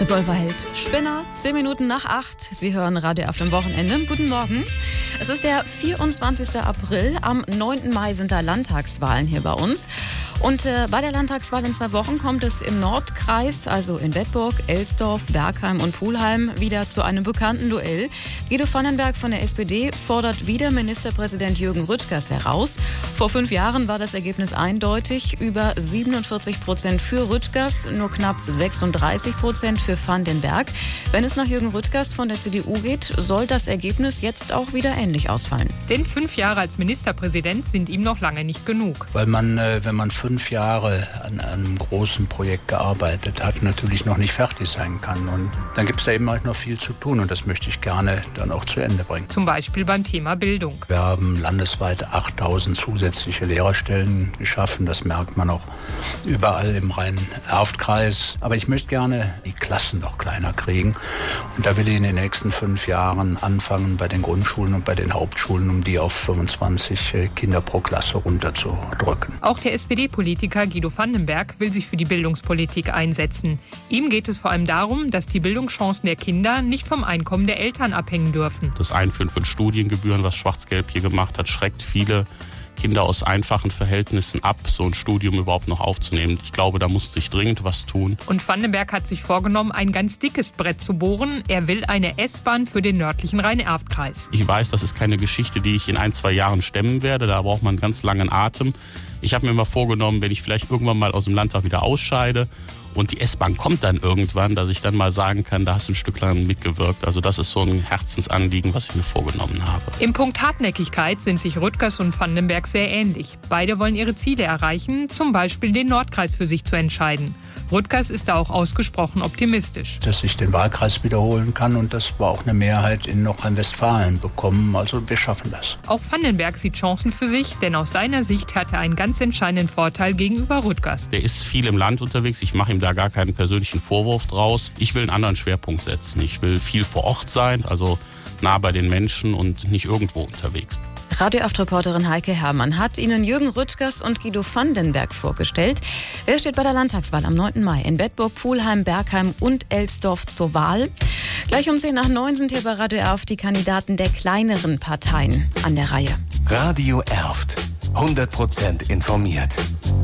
Revolverheld Spinner, 10 Minuten nach 8. Sie hören Radio auf dem Wochenende. Guten Morgen. Es ist der 24. April. Am 9. Mai sind da Landtagswahlen hier bei uns. Und bei der Landtagswahl in 2 Wochen kommt es im Nordkreis, also in Bedburg, Elsdorf, Bergheim und Pulheim, wieder zu einem bekannten Duell. Guido Vandenberg von der SPD fordert wieder Ministerpräsident Jürgen Rüttgers heraus. Vor 5 Jahren war das Ergebnis eindeutig. Über 47% für Rüttgers, nur knapp 36% für Vandenberg. Wenn es nach Jürgen Rüttgers von der CDU geht, soll das Ergebnis jetzt auch wieder ähnlich ausfallen. Denn 5 Jahre als Ministerpräsident sind ihm noch lange nicht genug. Weil man, wenn man 5 Jahre an einem großen Projekt gearbeitet hat, natürlich noch nicht fertig sein kann. Und dann gibt es da eben halt noch viel zu tun und das möchte ich gerne dann auch zu Ende bringen. Zum Beispiel beim Thema Bildung. Wir haben landesweit 8000 zusätzliche Lehrerstellen geschaffen. Das merkt man auch überall im Rhein-Erft-Kreis. Aber ich möchte gerne die Klassen noch kleiner kriegen. Und da will ich in den nächsten 5 Jahren anfangen bei den Grundschulen und bei den Hauptschulen, um die auf 25 Kinder pro Klasse runterzudrücken. Auch der SPD-Politiker Guido Vandenberg will sich für die Bildungspolitik einsetzen. Ihm geht es vor allem darum, dass die Bildungschancen der Kinder nicht vom Einkommen der Eltern abhängen dürfen. Das Einführen von Studiengebühren, was Schwarz-Gelb hier gemacht hat, schreckt viele Kinder aus einfachen Verhältnissen ab, so ein Studium überhaupt noch aufzunehmen. Ich glaube, da muss sich dringend was tun. Und Vandenberg hat sich vorgenommen, ein ganz dickes Brett zu bohren. Er will eine S-Bahn für den nördlichen Rhein-Erft-Kreis. Ich weiß, das ist keine Geschichte, die ich in 1-2 Jahren stemmen werde. Da braucht man einen ganz langen Atem. Ich habe mir immer vorgenommen, wenn ich vielleicht irgendwann mal aus dem Landtag wieder ausscheide und die S-Bahn kommt dann irgendwann, dass ich dann mal sagen kann, da hast du ein Stück lang mitgewirkt. Also das ist so ein Herzensanliegen, was ich mir vorgenommen habe. Im Punkt Hartnäckigkeit sind sich Rüttgers und Vandenberg sehr ähnlich. Beide wollen ihre Ziele erreichen, zum Beispiel den Nordkreis für sich zu entscheiden. Rüttgers ist da auch ausgesprochen optimistisch. Dass ich den Wahlkreis wiederholen kann und dass wir auch eine Mehrheit in Nordrhein-Westfalen bekommen. Also wir schaffen das. Auch Vandenberg sieht Chancen für sich, denn aus seiner Sicht hat er einen ganz entscheidenden Vorteil gegenüber Rüttgers. Der ist viel im Land unterwegs. Ich mache ihm da gar keinen persönlichen Vorwurf draus. Ich will einen anderen Schwerpunkt setzen. Ich will viel vor Ort sein, also nah bei den Menschen und nicht irgendwo unterwegs. Radio-Aft-Reporterin Heike Herrmann hat Ihnen Jürgen Rüttgers und Guido Vandenberg vorgestellt. Wer steht bei der Landtagswahl am 9. Mai in Bedburg, Pulheim, Bergheim und Elsdorf zur Wahl? Gleich um 10 nach 9 sind hier bei Radio Erft die Kandidaten der kleineren Parteien an der Reihe. Radio Erft. 100% informiert.